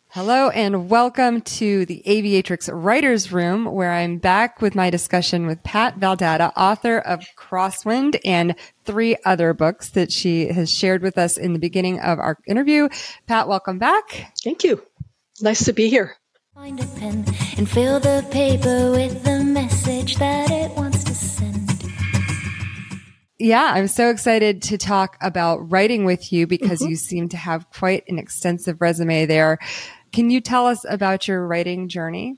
Hello and welcome to the Aviatrix Writers Room, where I'm back with my discussion with Pat Valdada, author of Crosswind and 3 other books that she has shared with us in the beginning of our interview. Pat, welcome back. Thank you. Nice to be here. Find a pen and fill the paper with the message that it wants to send. Yeah, I'm so excited to talk about writing with you because you seem to have quite an extensive resume there. Can you tell us about your writing journey?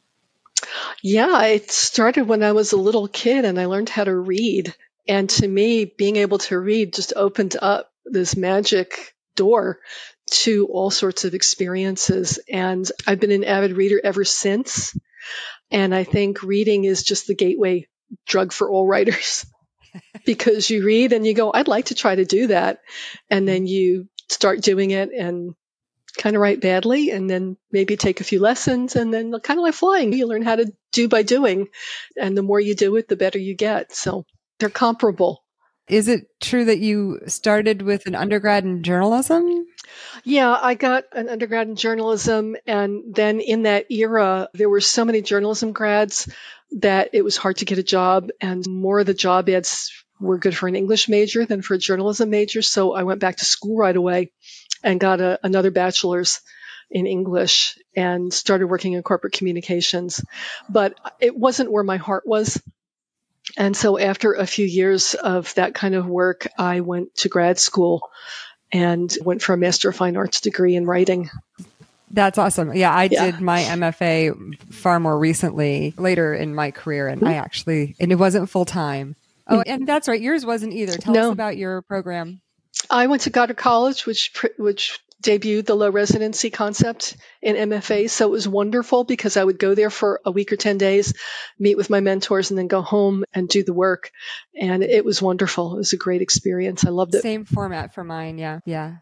Yeah, it started when I was a little kid and I learned how to read. And to me, being able to read just opened up this magic door to all sorts of experiences. And I've been an avid reader ever since. And I think reading is just the gateway drug for all writers because you read and you go, I'd like to try to do that. And then you start doing it and kind of write badly and then maybe take a few lessons and then kind of like flying. You learn how to do by doing. And the more you do it, the better you get. So they're comparable. Is it true that you started with an undergrad in journalism? Yeah, I got an undergrad in journalism. And then in that era, there were so many journalism grads that it was hard to get a job. And more of the job ads were good for an English major than for a journalism major. So I went back to school right away and got another bachelor's in English and started working in corporate communications. But it wasn't where my heart was. And so after a few years of that kind of work, I went to grad school and went for a Master of Fine Arts degree in writing. That's awesome. Yeah, I did my MFA far more recently, later in my career, and and it wasn't full time. Oh, and that's right. Yours wasn't either. Tell us about your program. I went to Goddard College, which debuted the low residency concept in MFA. So it was wonderful because I would go there for a week or 10 days, meet with my mentors, and then go home and do the work. And it was wonderful. It was a great experience. I loved it. Same format for mine. Yeah.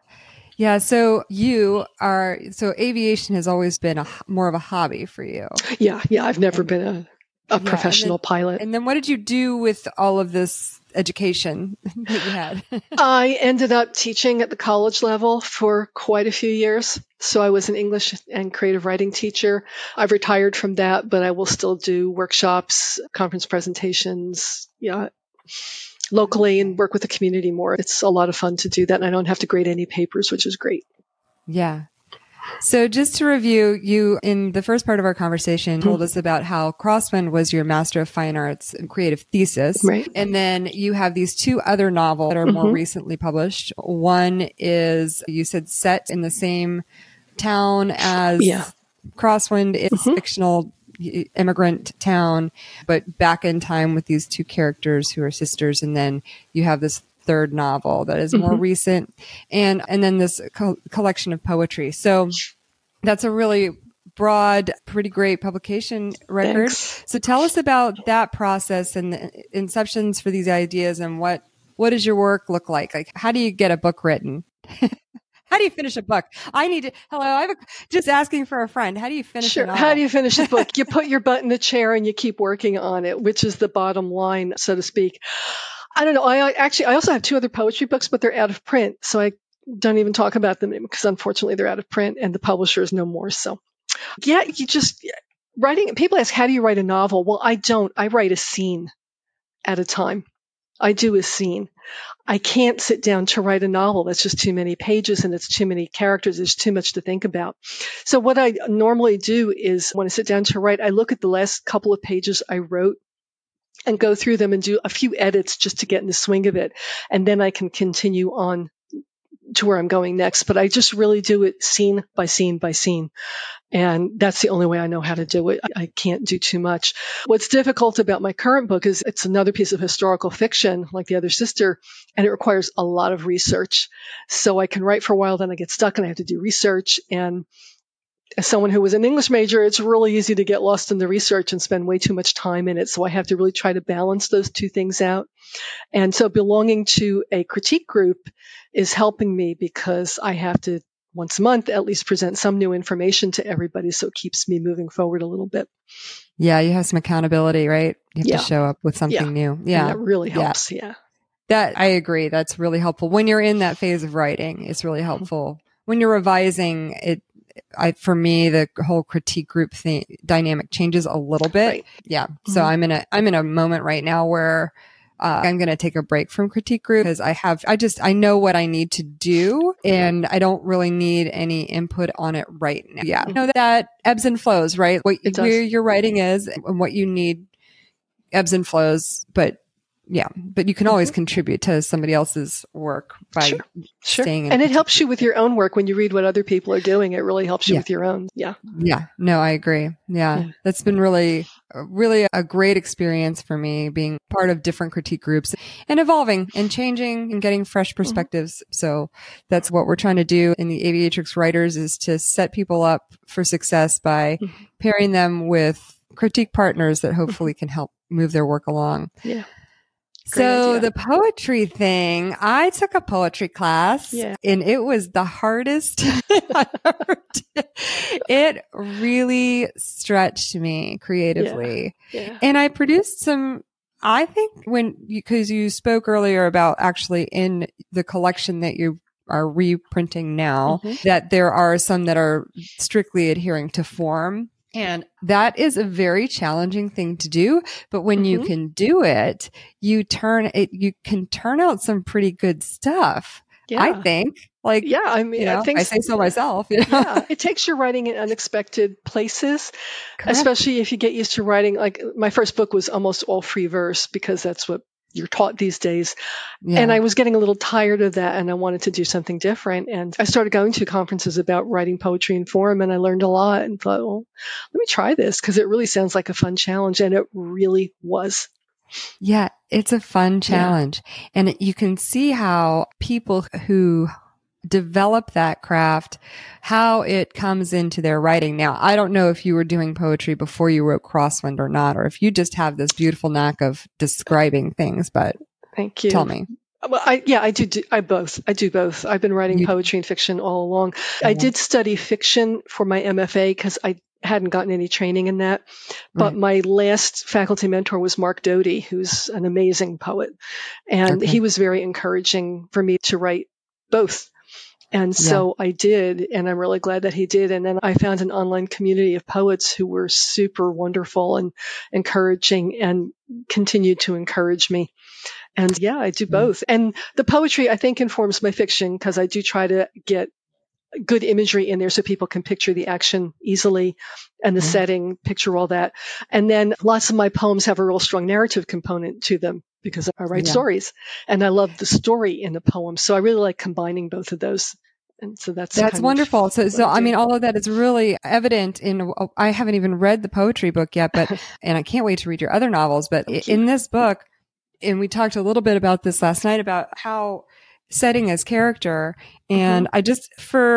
So aviation has always been more of a hobby for you. Yeah. I've never been a professional pilot. And then what did you do with all of this education that you had? I ended up teaching at the college level for quite a few years. So I was an English and creative writing teacher. I've retired from that, but I will still do workshops, conference presentations, locally and work with the community more. It's a lot of fun to do that. And I don't have to grade any papers, which is great. Yeah. So just to review, you, in the first part of our conversation, told us about how Crosswind was your Master of Fine Arts and creative thesis. Right. And then you have these 2 other novels that are more recently published. One is, you said, set in the same town as Crosswind. It's a fictional immigrant town, but back in time with these 2 characters who are sisters. And then you have this 3rd novel that is more recent, and then this collection of poetry. So that's a really broad, pretty great publication record. Thanks. So tell us about that process and the inceptions for these ideas, and what does your work look like? Like, how do you get a book written? How do you finish a book? Just asking for a friend. How do you finish a novel? How do you finish a book? You put your butt in the chair and you keep working on it, which is the bottom line, so to speak. I don't know. I also have 2 other poetry books, but they're out of print. So I don't even talk about them because unfortunately they're out of print and the publishers no more. So writing. People ask, how do you write a novel? Well, I don't. I write a scene at a time. I do a scene. I can't sit down to write a novel. That's just too many pages and it's too many characters. There's too much to think about. So what I normally do is when I sit down to write, I look at the last couple of pages I wrote and go through them and do a few edits just to get in the swing of it. And then I can continue on to where I'm going next. But I just really do it scene by scene by scene. And that's the only way I know how to do it. I can't do too much. What's difficult about my current book is it's another piece of historical fiction like The Other Sister, and it requires a lot of research. So I can write for a while, then I get stuck and I have to do research. And as someone who was an English major, it's really easy to get lost in the research and spend way too much time in it. So I have to really try to balance those 2 things out. And so belonging to a critique group is helping me because I have to once a month at least present some new information to everybody. So it keeps me moving forward a little bit. Yeah, you have some accountability, right? You have to show up with something new. Yeah. And that really helps. Yeah. That I agree. That's really helpful. When you're in that phase of writing, it's really helpful. When you're revising, for me, the whole critique group dynamic changes a little bit. Right. Yeah. So I'm in a moment right now where I'm going to take a break from critique group because I know what I need to do and I don't really need any input on it right now. Yeah. You know, that ebbs and flows, right? Where your writing is and what you need ebbs and flows, but you can always contribute to somebody else's work by staying in. And it helps you with your own work when you read what other people are doing. It really helps you with your own. Yeah. Yeah. No, I agree. Yeah. That's been really a great experience for me, being part of different critique groups and evolving and changing and getting fresh perspectives. So that's what we're trying to do in the Aviatrix Writers, is to set people up for success by pairing them with critique partners that hopefully can help move their work along. Yeah. So the poetry thing, I took a poetry class and it was the hardest I ever did. It really stretched me creatively. Yeah. And I produced I think because you spoke earlier about actually in the collection that you are reprinting now, that there are some that are strictly adhering to form. And that is a very challenging thing to do. But when you can do it, you can turn out some pretty good stuff. Yeah. I think. I think I say so myself. Yeah, it takes your writing in unexpected places, especially if you get used to writing. Like my first book was almost all free verse because that's what you're taught these days. Yeah. And I was getting a little tired of that and I wanted to do something different. And I started going to conferences about writing poetry in form and I learned a lot and thought, well, let me try this because it really sounds like a fun challenge. And it really was. Yeah, it's a fun challenge. Yeah. And you can see how people who develop that craft, how it comes into their writing. Now, I don't know if you were doing poetry before you wrote Crosswind or not, or if you just have this beautiful knack of describing things, but thank you. Tell me. Well, I do both. I've been writing poetry and fiction all along. I did study fiction for my MFA because I hadn't gotten any training in that. But my last faculty mentor was Mark Doty, who's an amazing poet. And he was very encouraging for me to write both. And so I did, and I'm really glad that he did. And then I found an online community of poets who were super wonderful and encouraging and continued to encourage me. And I do both. And the poetry, I think, informs my fiction because I do try to get good imagery in there so people can picture the action easily and the setting, picture all that. And then lots of my poems have a real strong narrative component to them because I write stories and I love the story in the poem. So I really like combining both of those. And so that's wonderful. So I mean, all of that is really evident I haven't even read the poetry book yet, and I can't wait to read your other novels. But in this book, and we talked a little bit about this last night about how setting as character. And I just,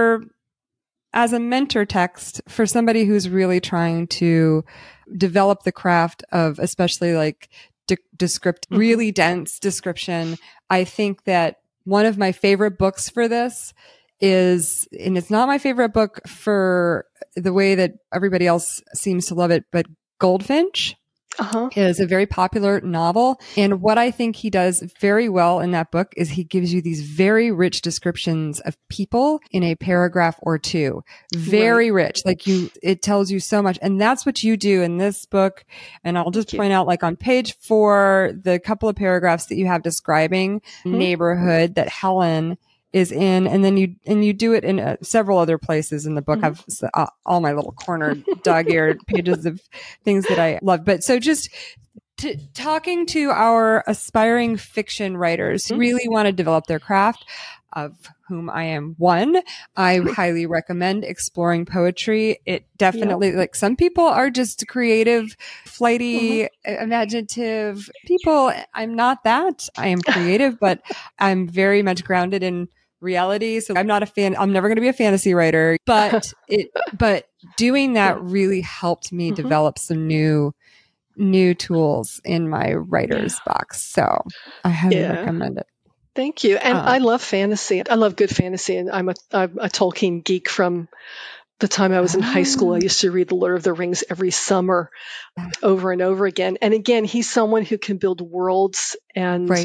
as a mentor text for somebody who's really trying to develop the craft of especially like really dense description, I think that one of my favorite books for this is, and it's not my favorite book for the way that everybody else seems to love it, but Goldfinch. Is a very popular novel. And what I think he does very well in that book is he gives you these very rich descriptions of people in a paragraph or two. Very rich. It tells you so much. And that's what you do in this book. And I'll just point out, like on page 4, the couple of paragraphs that you have describing neighborhood that Helen is in, and then you do it in several other places in the book. I've all my little corner dog-eared pages of things that I love. But so just talking to our aspiring fiction writers who really want to develop their craft, of whom I am one, I highly recommend exploring poetry. It definitely, like some people are just creative, flighty, imaginative people. I'm not that. I am creative, but I'm very much grounded in reality. So I'm not a fan. I'm never going to be a fantasy writer, but doing that really helped me develop some new tools in my writer's box. So I highly recommend it. Thank you. And I love fantasy. I love good fantasy. And I'm a Tolkien geek from the time I was in high school. I used to read The Lord of the Rings every summer over and over again. And again, he's someone who can build worlds and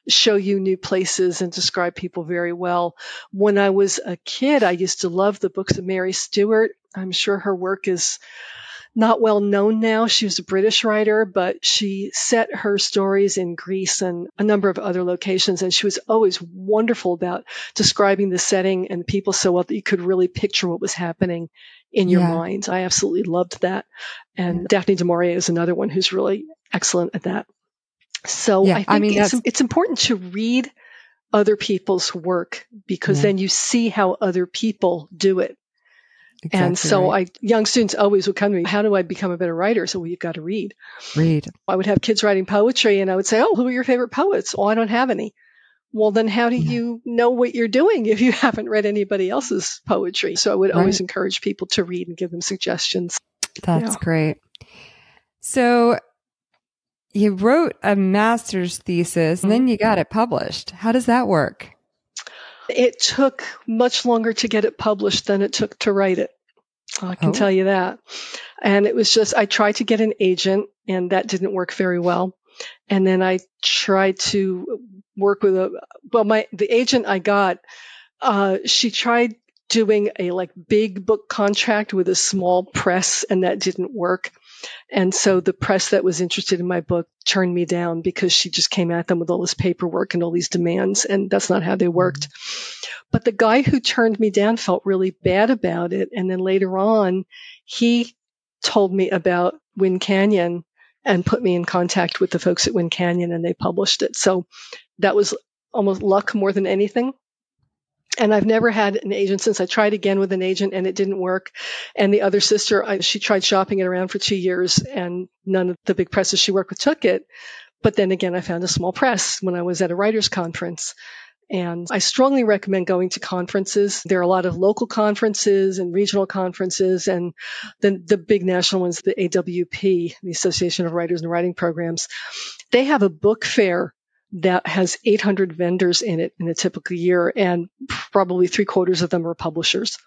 show you new places and describe people very well. When I was a kid, I used to love the books of Mary Stewart. I'm sure her work is not well known now. She was a British writer, but she set her stories in Greece and a number of other locations. And she was always wonderful about describing the setting and people so well that you could really picture what was happening in your mind. I absolutely loved that. And Daphne du Maurier is another one who's really excellent at that. So I think it's important to read other people's work because then you see how other people do it. Exactly and so young students always would come to me, how do I become a better writer? So you've got to read. I would have kids writing poetry and I would say, oh, who are your favorite poets? Oh, I don't have any. Well, then how do you know what you're doing if you haven't read anybody else's poetry? So I would always encourage people to read and give them suggestions. That's great. So you wrote a master's thesis and then you got it published. How does that work? It took much longer to get it published than it took to write it. I can tell you that. And it was just, I tried to get an agent and that didn't work very well. And then I tried to work with the agent I got, she tried doing a big book contract with a small press and that didn't work. And so the press that was interested in my book turned me down because she just came at them with all this paperwork and all these demands, and that's not how they worked. But the guy who turned me down felt really bad about it. And then later on, he told me about Wind Canyon and put me in contact with the folks at Wind Canyon, and they published it. So that was almost luck more than anything. And I've never had an agent since. I tried again with an agent and it didn't work. And the other sister, she tried shopping it around for 2 years and none of the big presses she worked with took it. But then again, I found a small press when I was at a writer's conference. And I strongly recommend going to conferences. There are a lot of local conferences and regional conferences and the big national ones, the AWP, the Association of Writers and Writing Programs. They have a book fair that has 800 vendors in it in a typical year, and probably 3/4 of them are publishers.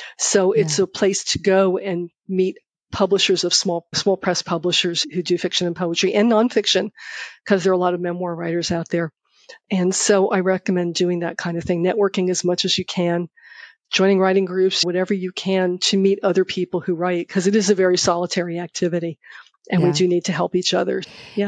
So it's a place to go and meet publishers of small press publishers who do fiction and poetry and nonfiction, because there are a lot of memoir writers out there. And so I recommend doing that kind of thing, networking as much as you can, joining writing groups, whatever you can to meet other people who write, because it is a very solitary activity. And we do need to help each other.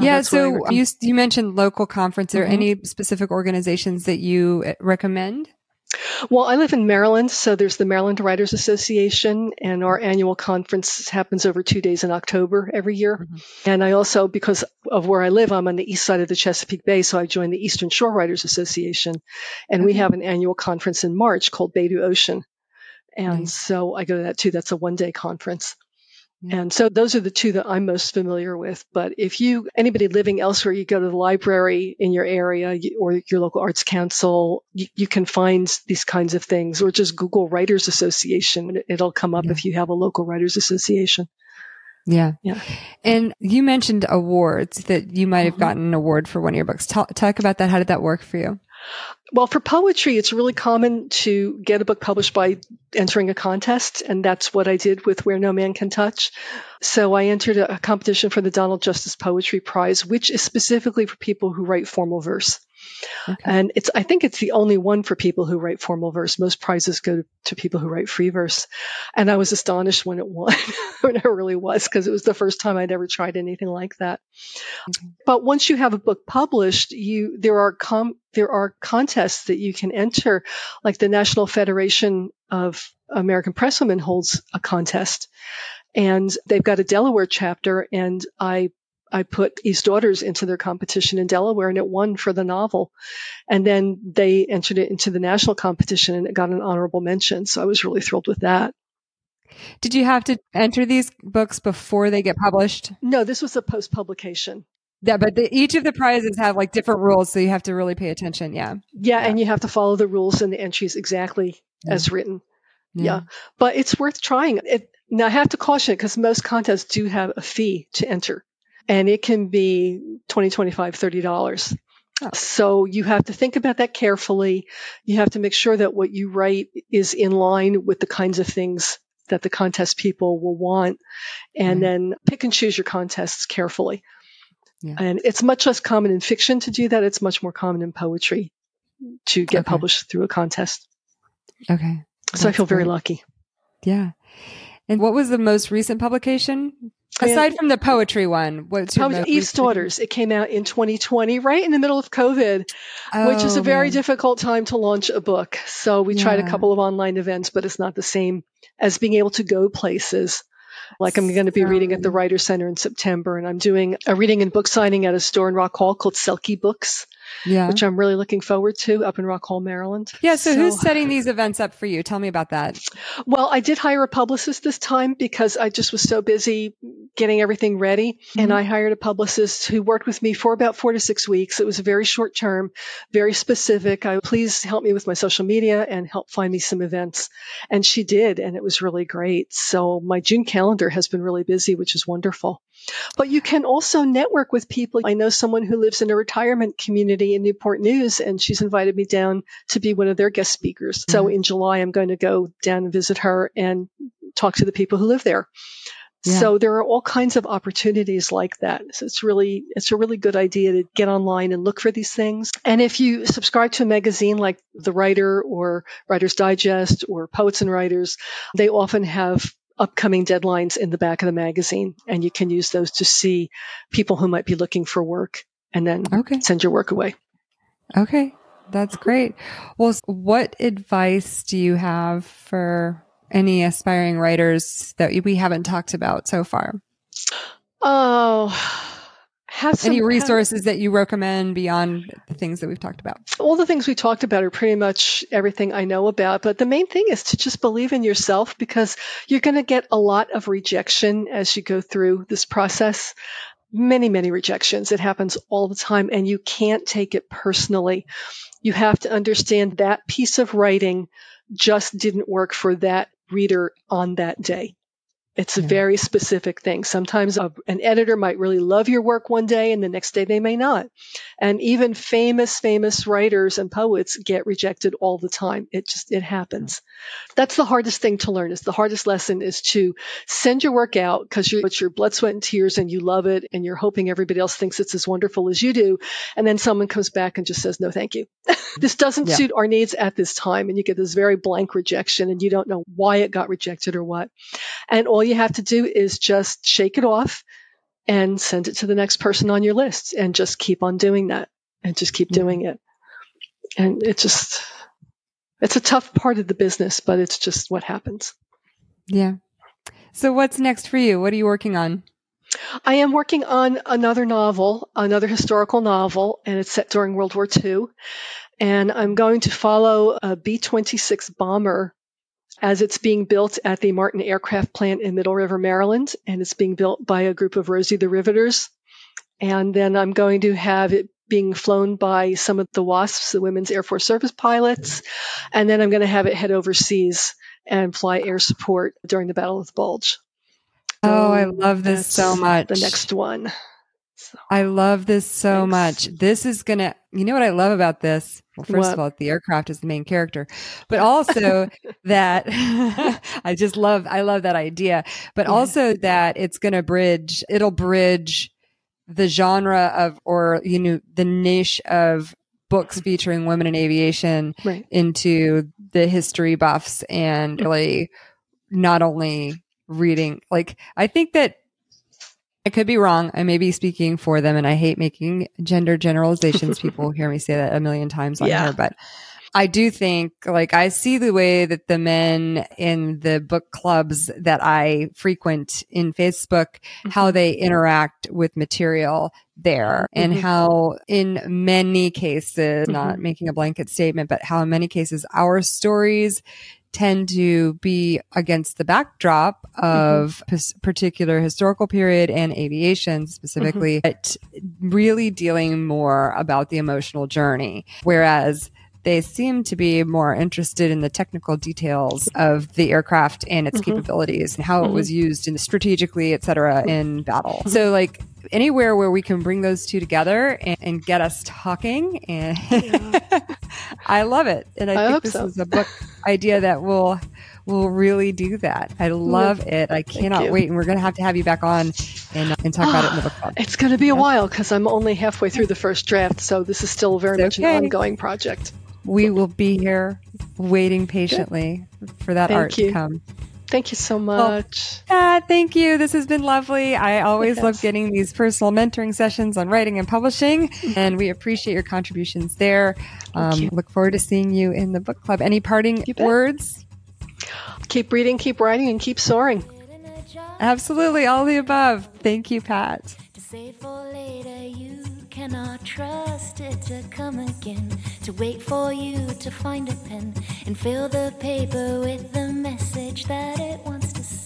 So you mentioned local conference. Are there any specific organizations that you recommend? Well, I live in Maryland, so there's the Maryland Writers Association, and our annual conference happens over 2 days in October every year. And I also, because of where I live, I'm on the east side of the Chesapeake Bay, so I joined the Eastern Shore Writers Association. And we have an annual conference in March called Bay to Ocean. And so I go to that too. That's a 1-day conference. And so those are the two that I'm most familiar with. But if anybody living elsewhere, you go to the library in your area or your local arts council, you can find these kinds of things, or just Google Writers Association. It'll come up if you have a local Writers Association. Yeah. And you mentioned awards, that you might have gotten an award for one of your books. Talk about that. How did that work for you? Well, for poetry, it's really common to get a book published by entering a contest, and that's what I did with Where No Man Can Touch. So I entered a competition for the Donald Justice Poetry Prize, which is specifically for people who write formal verse. And I think it's the only one for people who write formal verse. Most prizes go to people who write free verse. And I was astonished when it won. When it really was, because it was the first time I'd ever tried anything like that. But once you have a book published, there are contests that you can enter, like the National Federation of American Presswomen holds a contest, and they've got a Delaware chapter, and I put East Daughters into their competition in Delaware, and it won for the novel. And then they entered it into the national competition, and it got an honorable mention. So I was really thrilled with that. Did you have to enter these books before they get published? No, this was a post-publication. Yeah, but each of the prizes have different rules, so you have to really pay attention. Yeah, and you have to follow the rules and the entries exactly as written. Yeah, but it's worth trying. Now, I have to caution it, because most contests do have a fee to enter. And it can be $20, $25, $30. So you have to think about that carefully. You have to make sure that what you write is in line with the kinds of things that the contest people will want. And then pick and choose your contests carefully. Yeah. And it's much less common in fiction to do that. It's much more common in poetry to get published through a contest. Okay. So I feel very lucky. Yeah. And what was the most recent publication? Aside from the poetry one, what's your most Eve's Daughters. It came out in 2020, right in the middle of COVID, which is a very difficult time to launch a book. So we tried a couple of online events, but it's not the same as being able to go places. Like I'm going to be reading at the Writers Center in September, and I'm doing a reading and book signing at a store in Rock Hall called Selkie Books, which I'm really looking forward to up in Rock Hall, Maryland. Yeah. So who's setting these events up for you? Tell me about that. Well, I did hire a publicist this time because I just was so busy getting everything ready. And I hired a publicist who worked with me for about 4 to 6 weeks. It was a very short term, very specific. Please help me with my social media and help find me some events. And she did. And it was really great. So my June calendar has been really busy, which is wonderful. But you can also network with people. I know someone who lives in a retirement community in Newport News, and she's invited me down to be one of their guest speakers. So in July, I'm going to go down and visit her and talk to the people who live there. Yeah. So there are all kinds of opportunities like that. So it's a really good idea to get online and look for these things. And if you subscribe to a magazine like The Writer or Writer's Digest or Poets and Writers, they often have upcoming deadlines in the back of the magazine, and you can use those to see people who might be looking for work and then send your work away. Okay. That's great. Well, what advice do you have for any aspiring writers that we haven't talked about so far? Oh, any resources that you recommend beyond the things that we've talked about? All the things we talked about are pretty much everything I know about. But the main thing is to just believe in yourself, because you're going to get a lot of rejection as you go through this process. Many, many rejections. It happens all the time, and you can't take it personally. You have to understand that piece of writing just didn't work for that reader on that day. It's a very specific thing. Sometimes an editor might really love your work one day and the next day they may not. And even famous writers and poets get rejected all the time. It happens. That's the hardest thing to learn. The hardest lesson is to send your work out because it's your blood, sweat, and tears and you love it and you're hoping everybody else thinks it's as wonderful as you do. And then someone comes back and just says, no, thank you. This doesn't suit our needs at this time. And you get this very blank rejection and you don't know why it got rejected or what. And all you have to do is just shake it off and send it to the next person on your list and just keep on doing that and just keep doing it. And it's a tough part of the business, but it's just what happens. Yeah. So what's next for you? What are you working on? I am working on another novel, another historical novel, and it's set during World War II. And I'm going to follow a B-26 bomber as it's being built at the Martin Aircraft Plant in Middle River, Maryland. And it's being built by a group of Rosie the Riveters. And then I'm going to have it being flown by some of the WASPs, the Women's Air Force Service pilots. And then I'm going to have it head overseas and fly air support during the Battle of the Bulge. Oh, I love this so much. The next one. So, I love this so much. This is going to, you know what I love about this? Well, first of all, the aircraft is the main character, but also that I love that idea, but also that it's going to it'll bridge the genre of, or, the niche of books featuring women in aviation into the history buffs and really not only reading. Like, I think that I could be wrong. I may be speaking for them, and I hate making gender generalizations. People hear me say that a million times on here, but I do think, I see the way that the men in the book clubs that I frequent in Facebook, how they interact with material there, and how in many cases, not making a blanket statement, but how in many cases our stories tend to be against the backdrop of particular historical period and aviation specifically, but really dealing more about the emotional journey. Whereas they seem to be more interested in the technical details of the aircraft and its capabilities and how it was used strategically, et cetera, in battle. So anywhere where we can bring those two together and get us talking, and I love it. And I think this is a book idea that will will really do that. I love it. I cannot wait. And we're going to have you back on and talk about it in the book club. It's going to be a while because I'm only halfway through the first draft. So this is still very much an ongoing project. We will be here waiting patiently for that art to come. Thank you so much. Well, thank you. This has been lovely. I always love getting these personal mentoring sessions on writing and publishing, and we appreciate your contributions there. Look forward to seeing you in the book club. Any parting words? Keep reading, keep writing, and keep soaring. Absolutely. All the above. Thank you, Pat. To save for later, you cannot trust it to come again. To wait for you to find a pen and fill the paper with the message that it wants to say.